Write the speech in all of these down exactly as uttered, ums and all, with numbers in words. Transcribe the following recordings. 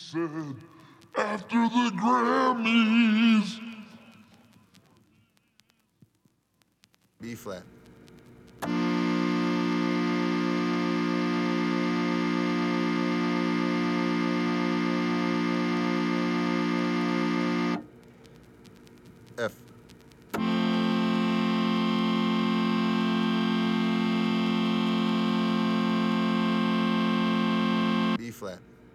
said after the Grammys. B flat. F. B flat.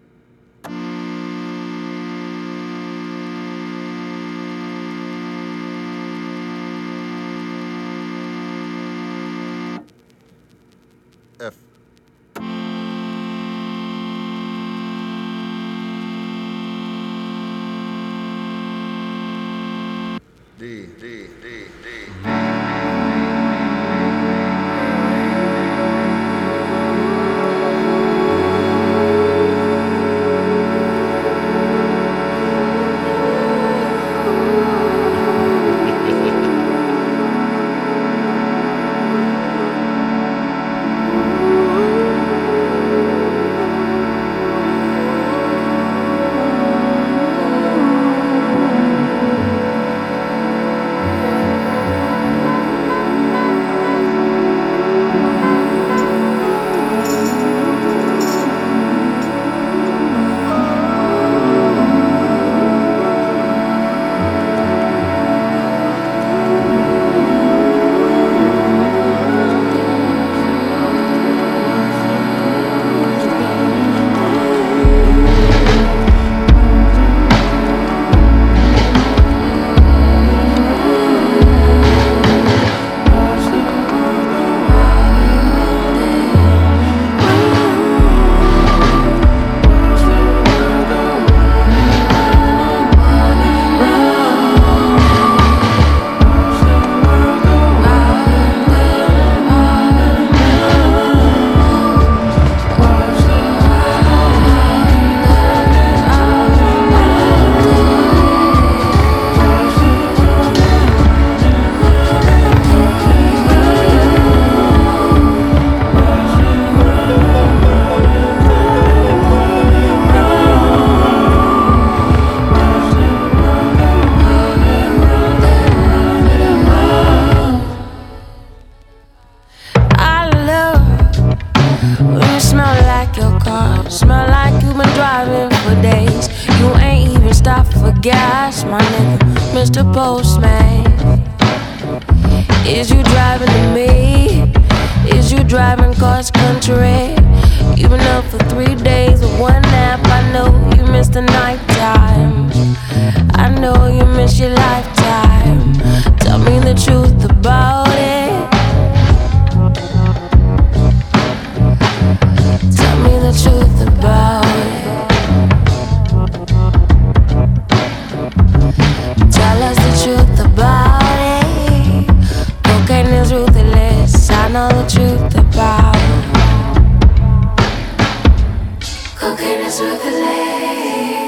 F. D, D, D, D. You smell like your car, smell like you've been driving for days. You ain't even stopped for gas, my nigga, Mister Postman. Is you driving to me? Is you driving cross country? You've been up for three days with one nap. I know you miss the nighttime. I know you miss your lifetime. Tell me the truth about it. Tell me the truth about it. Tell us the truth about it. Cocaine is ruthless. I know the truth about it. Cocaine is ruthless.